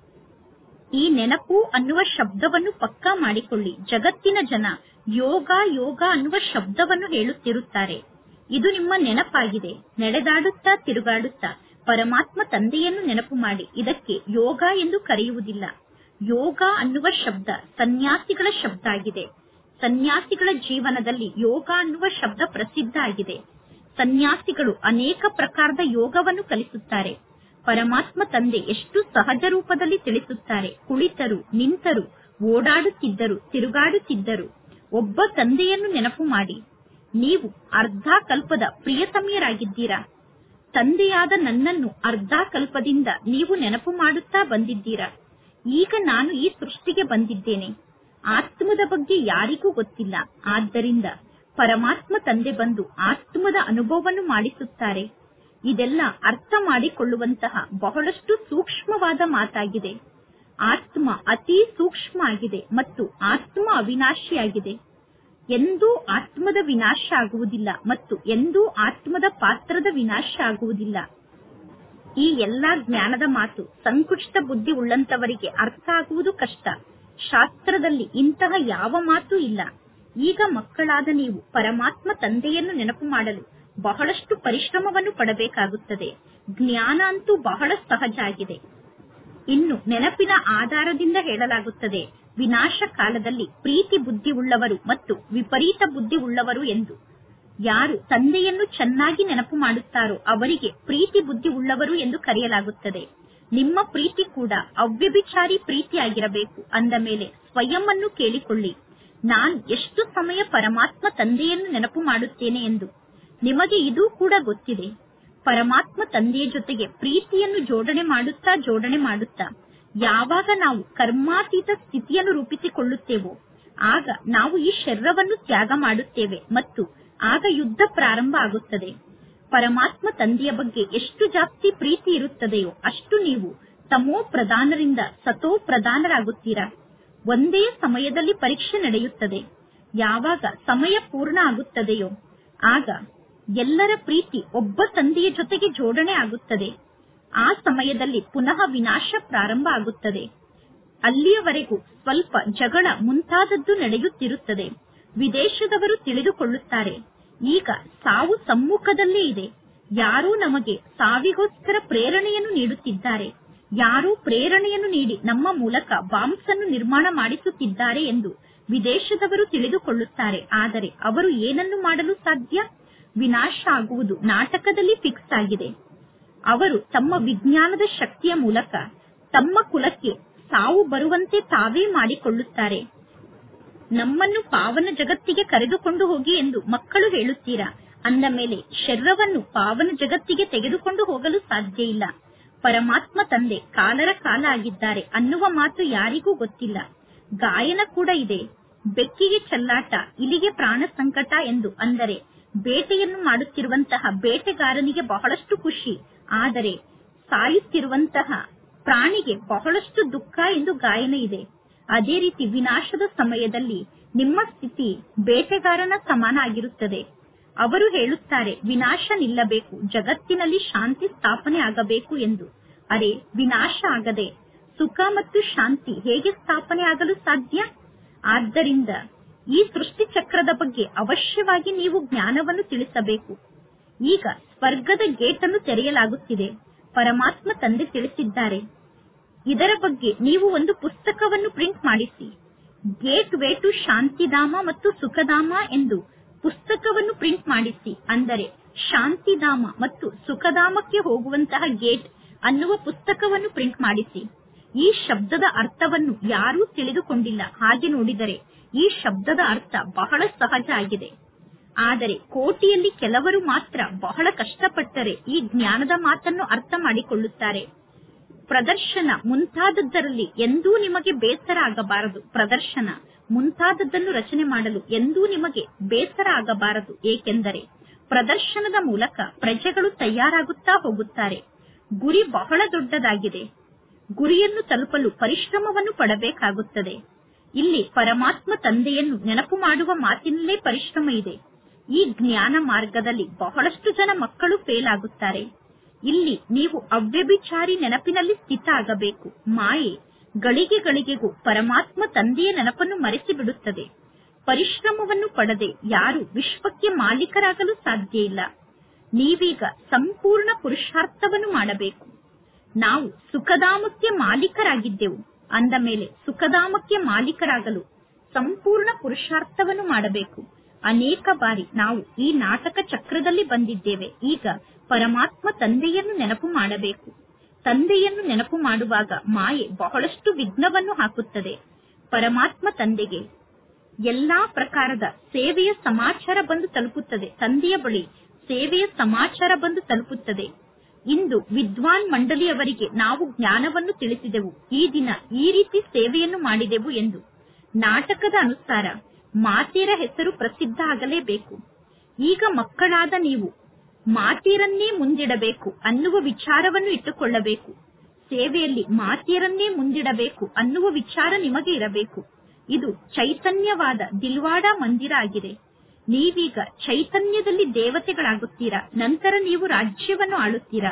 ಈ ನೆನಪು ಅನ್ನುವ ಶಬ್ದವನ್ನು ಪಕ್ಕಾ ಮಾಡಿಕೊಳ್ಳಿ. ಜಗತ್ತಿನ ಜನ ಯೋಗ ಯೋಗ ಅನ್ನುವ ಶಬ್ದವನ್ನು ಹೇಳುತ್ತಿರುತ್ತಾರೆ. ಇದು ನಿಮ್ಮ ನೆನಪಾಗಿದೆ. ನಡೆದಾಡುತ್ತಾ ತಿರುಗಾಡುತ್ತಾ ಪರಮಾತ್ಮ ತಂದೆಯನ್ನು ನೆನಪು ಮಾಡಿ. ಇದಕ್ಕೆ ಯೋಗ ಎಂದು ಕರೆಯುವುದಿಲ್ಲ. ಯೋಗ ಅನ್ನುವ ಶಬ್ದ ಸನ್ಯಾಸಿಗಳ ಶಬ್ದ ಆಗಿದೆ. ಸನ್ಯಾಸಿಗಳ ಜೀವನದಲ್ಲಿ ಯೋಗ ಅನ್ನುವ ಶಬ್ದ ಪ್ರಸಿದ್ಧ ಆಗಿದೆ. ಸನ್ಯಾಸಿಗಳು ಅನೇಕ ಪ್ರಕಾರದ ಯೋಗವನ್ನು ಕಲಿಸುತ್ತಾರೆ. ಪರಮಾತ್ಮ ತಂದೆ ಎಷ್ಟು ಸಹಜ ರೂಪದಲ್ಲಿ ತಿಳಿಸುತ್ತಾರೆ. ಕುಳಿತರು, ನಿಂತರು, ಓಡಾಡುತ್ತಿದ್ದರು, ತಿರುಗಾಡುತ್ತಿದ್ದರು. ಒಬ್ಬ ತಂದೆಯನ್ನು ನೆನಪು ಮಾಡಿ. ನೀವು ಅರ್ಧ ಕಲ್ಪದ ಪ್ರಿಯತಮಿಯರಾಗಿದ್ದೀರಾ. ತಂದೆಯಾದ ನನ್ನನ್ನು ಅರ್ಧ ಕಲ್ಪದಿಂದ ನೀವು ನೆನಪು ಮಾಡುತ್ತಾ ಬಂದಿದ್ದೀರಾ. ಈಗ ನಾನು ಈ ಸೃಷ್ಟಿಗೆ ಬಂದಿದ್ದೇನೆ. ಆತ್ಮದ ಬಗ್ಗೆ ಯಾರಿಗೂ ಗೊತ್ತಿಲ್ಲ. ಆದ್ದರಿಂದ ಪರಮಾತ್ಮ ತಂದೆ ಬಂದು ಆತ್ಮದ ಅನುಭವವನ್ನು ಮಾಡಿಸುತ್ತಾರೆ. ಇದೆಲ್ಲ ಅರ್ಥ ಮಾಡಿಕೊಳ್ಳುವಂತಹ ಬಹಳಷ್ಟು ಸೂಕ್ಷ್ಮವಾದ ಮಾತಾಗಿದೆ. ಆತ್ಮ ಅತಿ ಸೂಕ್ಷ್ಮ ಆಗಿದೆ ಮತ್ತು ಆತ್ಮ ಅವಿನಾಶಿಯಾಗಿದೆ. ಎಂದೂ ಆತ್ಮದ ವಿನಾಶ ಆಗುವುದಿಲ್ಲ ಮತ್ತು ಎಂದೂ ಆತ್ಮದ ಪಾತ್ರದ ವಿನಾಶ ಆಗುವುದಿಲ್ಲ. ಈ ಎಲ್ಲಾ ಜ್ಞಾನದ ಮಾತು ಸಂಕುಚಿತ ಬುದ್ಧಿ ಉಳ್ಳಂತವರಿಗೆ ಅರ್ಥ ಆಗುವುದು ಕಷ್ಟ. ಶಾಸ್ತ್ರದಲ್ಲಿ ಇಂತಹ ಯಾವ ಮಾತು ಇಲ್ಲ. ಈಗ ಮಕ್ಕಳಾದ ನೀವು ಪರಮಾತ್ಮ ತಂದೆಯನ್ನು ನೆನಪು ಮಾಡಲು ಬಹಳಷ್ಟು ಪರಿಶ್ರಮವನ್ನು ಪಡಬೇಕಾಗುತ್ತದೆ. ಜ್ಞಾನ ಅಂತೂ ಬಹಳ ಸಹಜ ಆಗಿದೆ. ಇನ್ನು ನೆನಪಿನ ಆಧಾರದಿಂದ ಹೇಳಲಾಗುತ್ತದೆ, ವಿನಾಶ ಕಾಲದಲ್ಲಿ ಪ್ರೀತಿ ಬುದ್ಧಿ ಉಳ್ಳವರು ಮತ್ತು ವಿಪರೀತ ಬುದ್ಧಿ ಉಳ್ಳವರು ಎಂದು. ಯಾರು ತಂದೆಯನ್ನು ಚೆನ್ನಾಗಿ ನೆನಪು ಮಾಡುತ್ತಾರೋ ಅವರಿಗೆ ಪ್ರೀತಿ ಬುದ್ಧಿ ಉಳ್ಳವರು ಎಂದು ಕರೆಯಲಾಗುತ್ತದೆ. ನಿಮ್ಮ ಪ್ರೀತಿ ಕೂಡ ಅವ್ಯಭಿಚಾರಿ ಪ್ರೀತಿಯಾಗಿರಬೇಕು. ಅಂದ ಮೇಲೆ ಸ್ವಯಂ ಅನ್ನು ಕೇಳಿಕೊಳ್ಳಿ, ನಾನು ಎಷ್ಟು ಸಮಯ ಪರಮಾತ್ಮ ತಂದೆಯನ್ನು ನೆನಪು ಮಾಡುತ್ತೇನೆ ಎಂದು. ನಿಮಗೆ ಇದೂ ಕೂಡ ಗೊತ್ತಿದೆ. ಪರಮಾತ್ಮ ತಂದೆಯ ಜೊತೆಗೆ ಪ್ರೀತಿಯನ್ನು ಜೋಡಣೆ ಮಾಡುತ್ತಾ ಯಾವಾಗ ನಾವು ಕರ್ಮಾತೀತ ಸ್ಥಿತಿಯನ್ನು ರೂಪಿಸಿಕೊಳ್ಳುತ್ತೇವೋ ಆಗ ನಾವು ಈ ಶರೀರವನ್ನು ತ್ಯಾಗ ಮಾಡುತ್ತೇವೆ ಮತ್ತು ಆಗ ಯುದ್ಧ ಪ್ರಾರಂಭ ಆಗುತ್ತದೆ. ಪರಮಾತ್ಮ ತಂದೆಯ ಬಗ್ಗೆ ಎಷ್ಟು ಜಾಸ್ತಿ ಪ್ರೀತಿ ಇರುತ್ತದೆಯೋ ಅಷ್ಟು ನೀವು ತಮೋ ಪ್ರಧಾನರಿಂದ ಸತೋ ಪ್ರಧಾನರಾಗುತ್ತೀರಾ. ಒಂದೇ ಸಮಯದಲ್ಲಿ ಪರೀಕ್ಷೆ ನಡೆಯುತ್ತದೆ. ಯಾವಾಗ ಸಮಯ ಪೂರ್ಣ ಆಗುತ್ತದೆಯೋ ಆಗ ಎಲ್ಲರ ಪ್ರೀತಿ ಒಬ್ಬ ತಂದೆಯ ಜೊತೆಗೆ ಜೋಡಣೆ ಆಗುತ್ತದೆ. ಆ ಸಮಯದಲ್ಲಿ ಪುನಃ ವಿನಾಶ ಪ್ರಾರಂಭ ಆಗುತ್ತದೆ. ಅಲ್ಲಿಯವರೆಗೂ ಸ್ವಲ್ಪ ಜಗಳ ಮುಂತಾದದ್ದು ನಡೆಯುತ್ತಿರುತ್ತದೆ. ವಿದೇಶದವರು ತಿಳಿದುಕೊಳ್ಳುತ್ತಾರೆ, ಈಗ ಸಾವು ಸಮ್ಮುಖದಲ್ಲೇ ಇದೆ. ಯಾರೋ ನಮಗೆ ಸಾವಿಗೋಸ್ಕರ ಪ್ರೇರಣೆಯನ್ನು ನೀಡುತ್ತಿದ್ದಾರೆ, ಯಾರೋ ಪ್ರೇರಣೆಯನ್ನು ನೀಡಿ ನಮ್ಮ ಮೂಲಕ ಬಾಂಬ್ಸ್ ಅನ್ನು ನಿರ್ಮಾಣ ಮಾಡಿಸುತ್ತಿದ್ದಾರೆ ಎಂದು ವಿದೇಶದವರು ತಿಳಿದುಕೊಳ್ಳುತ್ತಾರೆ. ಆದರೆ ಅವರು ಏನನ್ನು ಮಾಡಲು ಸಾಧ್ಯ? ವಿನಾಶ ಆಗುವುದು ನಾಟಕದಲ್ಲಿ ಫಿಕ್ಸ್ ಆಗಿದೆ. ಅವರು ತಮ್ಮ ವಿಜ್ಞಾನದ ಶಕ್ತಿಯ ಮೂಲಕ ತಮ್ಮ ಕುಲಕ್ಕೆ ಸಾವು ಬರುವಂತೆ ತಾವೇ ಮಾಡಿಕೊಳ್ಳುತ್ತಾರೆ. ನಮ್ಮನ್ನು ಪಾವನ ಜಗತ್ತಿಗೆ ಕರೆದುಕೊಂಡು ಹೋಗಿ ಎಂದು ಮಕ್ಕಳು ಹೇಳುತ್ತೀರಾ. ಅಂದ ಮೇಲೆ ಶರೀರವನ್ನು ಪಾವನ ಜಗತ್ತಿಗೆ ತೆಗೆದುಕೊಂಡು ಹೋಗಲು ಸಾಧ್ಯ ಇಲ್ಲ. ಪರಮಾತ್ಮ ತಂದೆ ಕಾಲರ ಕಾಲ ಆಗಿದ್ದಾರೆ ಅನ್ನುವ ಮಾತು ಯಾರಿಗೂ ಗೊತ್ತಿಲ್ಲ. ಗಾಯನ ಕೂಡ ಇದೆ, ಬೆಕ್ಕಿಗೆ ಚೆಲ್ಲಾಟ, ಇಲಿಗೆ ಪ್ರಾಣ ಸಂಕಟ ಎಂದು. ಅಂದರೆ ಬೇಟೆಯನ್ನು ಮಾಡುತ್ತಿರುವಂತಹ ಬೇಟೆಗಾರನಿಗೆ ಬಹಳಷ್ಟು ಖುಷಿ, ಆದರೆ ಸಾಯುತ್ತಿರುವಂತಹ ಪ್ರಾಣಿಗೆ ಬಹಳಷ್ಟು ದುಃಖ ಎಂದು ಗಾಯನ ಇದೆ. ಅದೇ ರೀತಿ ವಿನಾಶದ ಸಮಯದಲ್ಲಿ ನಿಮ್ಮ ಸ್ಥಿತಿ ಬೇಟೆಗಾರನ ಸಮಾನ ಆಗಿರುತ್ತದೆ. ಅವರು ಹೇಳುತ್ತಾರೆ, ವಿನಾಶ ನಿಲ್ಲಬೇಕು, ಜಗತ್ತಿನಲ್ಲಿ ಶಾಂತಿ ಸ್ಥಾಪನೆ ಆಗಬೇಕು ಎಂದು. ಅರೆ, ವಿನಾಶ ಆಗದೆ ಸುಖ ಮತ್ತು ಶಾಂತಿ ಹೇಗೆ ಸ್ಥಾಪನೆ ಆಗಲು ಸಾಧ್ಯ? ಆದ್ದರಿಂದ ಈ ಸೃಷ್ಟಿ ಚಕ್ರದ ಬಗ್ಗೆ ಅವಶ್ಯವಾಗಿ ನೀವು ಜ್ಞಾನವನ್ನು ತಿಳಿಸಬೇಕು. ಈಗ ಸ್ವರ್ಗದ ಗೇಟ್ ಅನ್ನು ತೆರೆಯಲಾಗುತ್ತಿದೆ. ಪರಮಾತ್ಮ ತಂದೆ ತಿಳಿಸಿದ್ದಾರೆ, ಇದರ ಬಗ್ಗೆ ನೀವು ಒಂದು ಪುಸ್ತಕವನ್ನು ಪ್ರಿಂಟ್ ಮಾಡಿಸಿ. ಗೇಟ್ ವೇ ಟು ಶಾಂತಿಧಾಮ ಮತ್ತು ಸುಖಧಾಮ ಎಂದು ಪುಸ್ತಕವನ್ನು ಪ್ರಿಂಟ್ ಮಾಡಿಸಿ. ಅಂದರೆ ಶಾಂತಿಧಾಮ ಮತ್ತು ಸುಖಧಾಮಕ್ಕೆ ಹೋಗುವಂತಹ ಗೇಟ್ ಅನ್ನುವ ಪುಸ್ತಕವನ್ನು ಪ್ರಿಂಟ್ ಮಾಡಿಸಿ. ಈ ಶಬ್ದದ ಅರ್ಥವನ್ನು ಯಾರೂ ತಿಳಿದುಕೊಂಡಿಲ್ಲ. ಹಾಗೆ ನೋಡಿದರೆ ಈ ಶಬ್ದದ ಅರ್ಥ ಬಹಳ ಸಹಜ ಆಗಿದೆ. ಆದರೆ ಕೋಟಿಯಲ್ಲಿ ಕೆಲವರು ಮಾತ್ರ ಬಹಳ ಕಷ್ಟಪಟ್ಟರೆ ಈ ಜ್ಞಾನದ ಮಾತನ್ನು ಅರ್ಥ ಮಾಡಿಕೊಳ್ಳುತ್ತಾರೆ. ಪ್ರದರ್ಶನ ಮುಂತಾದದ್ದರಲ್ಲಿ ಎಂದೂ ನಿಮಗೆ ಬೇಸರ ಆಗಬಾರದು. ಪ್ರದರ್ಶನ ಮುಂತಾದದ್ದನ್ನು ರಚನೆ ಮಾಡಲು ಎಂದೂ ನಿಮಗೆ ಬೇಸರ ಆಗಬಾರದು. ಏಕೆಂದರೆ ಪ್ರದರ್ಶನದ ಮೂಲಕ ಪ್ರಜೆಗಳು ತಯಾರಾಗುತ್ತಾ ಹೋಗುತ್ತಾರೆ. ಗುರಿ ಬಹಳ ದೊಡ್ಡದಾಗಿದೆ. ಗುರಿಯನ್ನು ತಲುಪಲು ಪರಿಶ್ರಮವನ್ನು ಪಡಬೇಕಾಗುತ್ತದೆ. ಇಲ್ಲಿ ಪರಮಾತ್ಮ ತಂದೆಯನ್ನು ನೆನಪು ಮಾಡುವ ಮಾತಿನಲ್ಲೇ ಪರಿಶ್ರಮ ಇದೆ. ಈ ಜ್ಞಾನ ಮಾರ್ಗದಲ್ಲಿ ಬಹಳಷ್ಟು ಜನ ಮಕ್ಕಳು ಫೇಲ್ ಆಗುತ್ತಾರೆ. ಇಲ್ಲಿ ನೀವು ಅವ್ಯಭಿಚಾರಿ ನೆನಪಿನಲ್ಲಿ ಸ್ಥಿತ ಆಗಬೇಕು. ಮಾಯೆ ಗಳಿಗೆ ಗಳಿಗೆಗೂ ಪರಮಾತ್ಮ ತಂದೆಯ ನೆನಪನ್ನು ಮರೆಸಿ ಬಿಡುತ್ತದೆ. ಪರಿಶ್ರಮವನ್ನು ಪಡದೆ ಯಾರು ವಿಶ್ವಕ್ಕೆ ಮಾಲೀಕರಾಗಲು ಸಾಧ್ಯ ಇಲ್ಲ. ನೀವೀಗ ಸಂಪೂರ್ಣ ಪುರುಷಾರ್ಥವನ್ನು ಮಾಡಬೇಕು. ನಾವು ಸುಖಧಾಮಕ್ಕೆ ಮಾಲೀಕರಾಗಿದ್ದೆವು ಅಂದ ಮೇಲೆ ಸುಖಧಾಮಕ್ಕೆ ಮಾಲೀಕರಾಗಲು ಸಂಪೂರ್ಣ ಪುರುಷಾರ್ಥವನ್ನು ಮಾಡಬೇಕು. ಅನೇಕ ಬಾರಿ ನಾವು ಈ ನಾಟಕ ಚಕ್ರದಲ್ಲಿ ಬಂದಿದ್ದೇವೆ. ಈಗ ಪರಮಾತ್ಮ ತಂದೆಯನ್ನು ನೆನಪು ಮಾಡಬೇಕು. ತಂದೆಯನ್ನು ನೆನಪು ಮಾಡುವಾಗ ಮಾಯೆ ಬಹಳಷ್ಟು ವಿಘ್ನವನ್ನು ಹಾಕುತ್ತದೆ. ಪರಮಾತ್ಮ ತಂದೆಗೆ ಎಲ್ಲಾ ಪ್ರಕಾರದ ಸೇವೆಯ ಸಮಾಚಾರ ಬಂದು ತಲುಪುತ್ತದೆ. ತಂದೆಯ ಬಳಿ ಸೇವೆಯ ಸಮಾಚಾರ ಬಂದು ತಲುಪುತ್ತದೆ. ಇಂದು ವಿದ್ವಾನ್ ಮಂಡಳಿಯವರಿಗೆ ನಾವು ಜ್ಞಾನವನ್ನು ತಿಳಿಸಿದೆವು, ಈ ದಿನ ಈ ರೀತಿ ಸೇವೆಯನ್ನು ಮಾಡಿದೆವು ಎಂದು. ನಾಟಕದ ಅನುಸಾರ ಮಾತೆಯರ ಹೆಸರು ಪ್ರಸಿದ್ಧ ಆಗಲೇಬೇಕು. ಈಗ ಮಕ್ಕಳಾದ ನೀವು ಮಾತೆಯರನ್ನೇ ಮುಂದಿಡಬೇಕು ಅನ್ನುವ ವಿಚಾರವನ್ನು ಇಟ್ಟುಕೊಳ್ಳಬೇಕು. ಸೇವೆಯಲ್ಲಿ ಮಾತೆಯರನ್ನೇ ಮುಂದಿಡಬೇಕು ಅನ್ನುವ ವಿಚಾರ ನಿಮಗೆ ಇರಬೇಕು. ಇದು ಚೈತನ್ಯವಾದ ದಿಲ್ವಾಡ ಮಂದಿರ ಆಗಿದೆ. ನೀವೀಗ ಚೈತನ್ಯದಲ್ಲಿ ದೇವತೆಗಳಾಗುತ್ತೀರಾ. ನಂತರ ನೀವು ರಾಜ್ಯವನ್ನು ಆಳುತ್ತೀರಾ.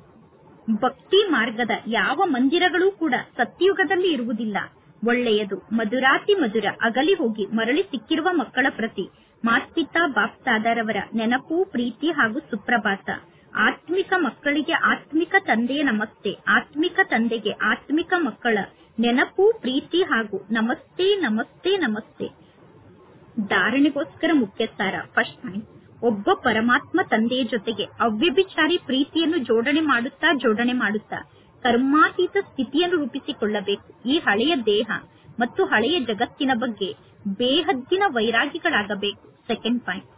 ಭಕ್ತಿ ಮಾರ್ಗದ ಯಾವ ಮಂದಿರಗಳೂ ಕೂಡ ಸತ್ಯುಗದಲ್ಲಿ ಇರುವುದಿಲ್ಲ. ಒಳ್ಳೆಯದು. ಮಧುರಾತಿ ಮಧುರ ಅಗಲಿ ಹೋಗಿ ಮರಳಿ ಸಿಕ್ಕಿರುವ ಮಕ್ಕಳ ಪ್ರತಿ ಮಾತ್ಪಿತಾ ಬಾಪ್ತಾದರವರ ನೆನಪು, ಪ್ರೀತಿ ಹಾಗೂ ಸುಪ್ರಭಾತ. ಆತ್ಮಿಕ ಮಕ್ಕಳಿಗೆ ಆತ್ಮಿಕ ತಂದೆಯ ನಮಸ್ತೆ. ಆತ್ಮಿಕ ತಂದೆಗೆ ಆತ್ಮಿಕ ಮಕ್ಕಳ ನೆನಪು, ಪ್ರೀತಿ ಹಾಗೂ ನಮಸ್ತೆ ನಮಸ್ತೆ ನಮಸ್ತೆ. ಧಾರಣೆಗೋಸ್ಕರ ಮುಖ್ಯ ಸಾರ. ಫಸ್ಟ್ ಪಾಯಿಂಟ್, ಒಬ್ಬ ಪರಮಾತ್ಮ ತಂದೆಯ ಜೊತೆಗೆ ಅವ್ಯಭಿಚಾರಿ ಪ್ರೀತಿಯನ್ನು ಜೋಡಣೆ ಮಾಡುತ್ತಾ ಕರ್ಮಾತೀತ ಸ್ಥಿತಿಯನ್ನು ರೂಪಿಸಿಕೊಳ್ಳಬೇಕು. ಈ ಹಳೆಯ ದೇಹ ಮತ್ತು ಹಳೆಯ ಜಗತ್ತಿನ ಬಗ್ಗೆ ಬೇಹದ್ದಿನ ವೈರಾಗಿಗಳಾಗಬೇಕು. ಸೆಕೆಂಡ್ ಪಾಯಿಂಟ್,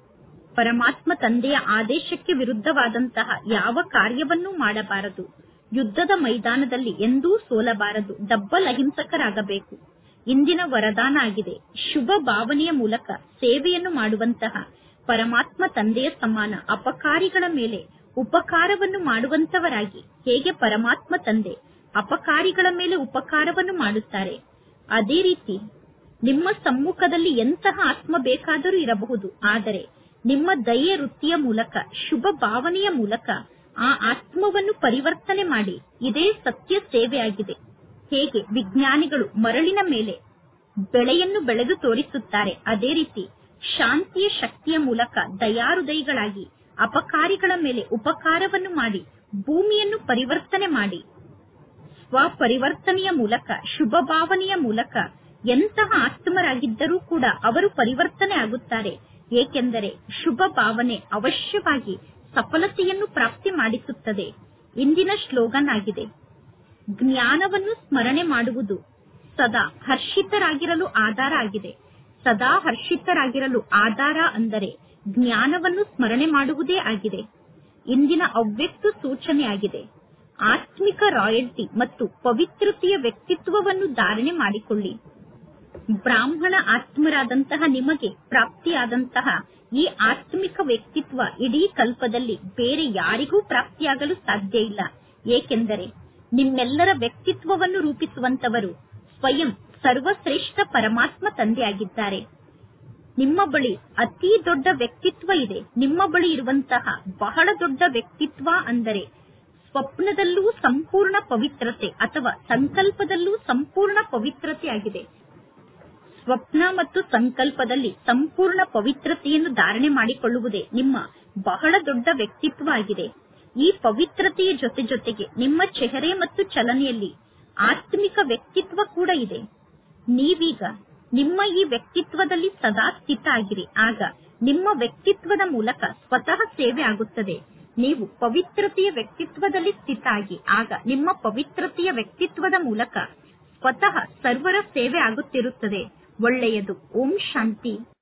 ಪರಮಾತ್ಮ ತಂದೆಯ ಆದೇಶಕ್ಕೆ ವಿರುದ್ಧವಾದಂತಹ ಯಾವ ಕಾರ್ಯವನ್ನೂ ಮಾಡಬಾರದು. ಯುದ್ಧದ ಮೈದಾನದಲ್ಲಿ ಎಂದೂ ಸೋಲಬಾರದು. ಡಬ್ಬಲ್ ಅಹಿಂಸಕರಾಗಬೇಕು. ಇಂದಿನ ವರದಾನ ಆಗಿದೆ. ಶುಭ ಭಾವನೆಯ ಮೂಲಕ ಸೇವೆಯನ್ನು ಮಾಡುವಂತಹ ಪರಮಾತ್ಮ ತಂದೆಯ ಸಮಾನ ಅಪಕಾರಿಗಳ ಮೇಲೆ ಉಪಕಾರವನ್ನು ಮಾಡುವಂತವರಾಗಿ. ಹೇಗೆ ಪರಮಾತ್ಮ ತಂದೆ ಅಪಕಾರಿಗಳ ಮೇಲೆ ಉಪಕಾರವನ್ನು ಮಾಡುತ್ತಾರೆ, ಅದೇ ರೀತಿ ನಿಮ್ಮ ಸಮ್ಮುಖದಲ್ಲಿ ಎಂತಹ ಆತ್ಮ ಬೇಕಾದರೂ ಇರಬಹುದು. ಆದರೆ ನಿಮ್ಮ ದಯೆ ವೃತ್ತಿಯ ಮೂಲಕ, ಶುಭ ಭಾವನೆಯ ಮೂಲಕ ಆ ಆತ್ಮವನ್ನು ಪರಿವರ್ತನೆ ಮಾಡಿ. ಇದೇ ಸತ್ಯ ಸೇವೆಯಾಗಿದೆ. ಹೇಗೆ ವಿಜ್ಞಾನಿಗಳು ಮರಳಿನ ಮೇಲೆ ಬೆಳೆಯನ್ನು ಬೆಳೆದು ತೋರಿಸುತ್ತಾರೆ, ಅದೇ ರೀತಿ ಶಾಂತಿಯ ಶಕ್ತಿಯ ಮೂಲಕ ದಯಾಹೃದಯಿಗಳಾಗಿ ಅಪಕಾರಿಗಳ ಮೇಲೆ ಉಪಕಾರವನ್ನು ಮಾಡಿ ಭೂಮಿಯನ್ನು ಪರಿವರ್ತನೆ ಮಾಡಿ. ಸ್ವಪರಿವರ್ತನೆಯ ಮೂಲಕ, ಶುಭ ಭಾವನೆಯ ಮೂಲಕ ಎಂತಹ ಆತ್ಮರಾಗಿದ್ದರೂ ಕೂಡ ಅವರು ಪರಿವರ್ತನೆ ಆಗುತ್ತಾರೆ. ಏಕೆಂದರೆ ಶುಭ ಭಾವನೆ ಅವಶ್ಯವಾಗಿ ಸಫಲತೆಯನ್ನು ಪ್ರಾಪ್ತಿ ಮಾಡಿಸುತ್ತದೆ. ಇಂದಿನ ಸ್ಲೋಗನ್ ಆಗಿದೆ, ಜ್ಞಾನವನ್ನು ಸ್ಮರಣೆ ಮಾಡುವುದು ಸದಾ ಹರ್ಷಿತರಾಗಿರಲು ಆಧಾರ ಆಗಿದೆ. ಸದಾ ಹರ್ಷಿತರಾಗಿರಲು ಆಧಾರ ಅಂದರೆ ಜ್ಞಾನವನ್ನು ಸ್ಮರಣೆ ಮಾಡುವುದೇ ಆಗಿದೆ. ಇಂದಿನ ಅವ್ಯಕ್ತ ಸೂಚನೆ ಆಗಿದೆ. ಆತ್ಮಿಕ ರಾಯಲ್ಟಿ ಮತ್ತು ಪವಿತ್ರತೆಯ ವ್ಯಕ್ತಿತ್ವವನ್ನು ಧಾರಣೆ ಮಾಡಿಕೊಳ್ಳಿ. ಬ್ರಾಹ್ಮಣ ಆತ್ಮರಾದಂತಹ ನಿಮಗೆ ಪ್ರಾಪ್ತಿಯಾದಂತಹ ಈ ಆತ್ಮಿಕ ವ್ಯಕ್ತಿತ್ವ ಇಡೀ ಕಲ್ಪದಲ್ಲಿ ಬೇರೆ ಯಾರಿಗೂ ಪ್ರಾಪ್ತಿಯಾಗಲು ಸಾಧ್ಯ ಇಲ್ಲ. ಏಕೆಂದರೆ ನಿಮ್ಮೆಲ್ಲರ ವ್ಯಕ್ತಿತ್ವವನ್ನು ರೂಪಿಸುವಂತವರು ಸ್ವಯಂ ಸರ್ವಶ್ರೇಷ್ಠ ಪರಮಾತ್ಮ ತಂದೆಯಾಗಿದ್ದಾರೆ. ನಿಮ್ಮ ಬಳಿ ಅತಿ ದೊಡ್ಡ ವ್ಯಕ್ತಿತ್ವ ಇದೆ. ನಿಮ್ಮ ಬಳಿ ಇರುವಂತಹ ಬಹಳ ದೊಡ್ಡ ವ್ಯಕ್ತಿತ್ವ ಅಂದರೆ ಸ್ವಪ್ನದಲ್ಲೂ ಸಂಪೂರ್ಣ ಪವಿತ್ರತೆ ಅಥವಾ ಸಂಕಲ್ಪದಲ್ಲೂ ಸಂಪೂರ್ಣ ಪವಿತ್ರತೆ ಆಗಿದೆ. ಸ್ವಪ್ನ ಮತ್ತು ಸಂಕಲ್ಪದಲ್ಲಿ ಸಂಪೂರ್ಣ ಪವಿತ್ರತೆಯನ್ನು ಧಾರಣೆ ಮಾಡಿಕೊಳ್ಳುವುದೇ ನಿಮ್ಮ ಬಹಳ ದೊಡ್ಡ ವ್ಯಕ್ತಿತ್ವ ಆಗಿದೆ. ಈ ಪವಿತ್ರತೆಯ ಜೊತೆಗೆ ನಿಮ್ಮ ಚೆಹರೆ ಮತ್ತು ಚಲನೆಯಲ್ಲಿ ಆತ್ಮಿಕ ವ್ಯಕ್ತಿತ್ವ ಕೂಡ ಇದೆ. ನೀವೀಗ ನಿಮ್ಮ ಈ ವ್ಯಕ್ತಿತ್ವದಲ್ಲಿ ಸದಾ ಸ್ಥಿತ ಆಗಿರಿ. ಆಗ ನಿಮ್ಮ ವ್ಯಕ್ತಿತ್ವದ ಮೂಲಕ ಸ್ವತಃ ಸೇವೆ ಆಗುತ್ತದೆ. ನೀವು ಪವಿತ್ರತೆಯ ವ್ಯಕ್ತಿತ್ವದಲ್ಲಿ ಸ್ಥಿತ ಆಗಿ, ಆಗ ನಿಮ್ಮ ಪವಿತ್ರತೆಯ ವ್ಯಕ್ತಿತ್ವದ ಮೂಲಕ ಸ್ವತಃ ಸರ್ವರ ಸೇವೆ ಆಗುತ್ತಿರುತ್ತದೆ. ಒಳ್ಳೆಯದು. ಓಂ ಶಾಂತಿ.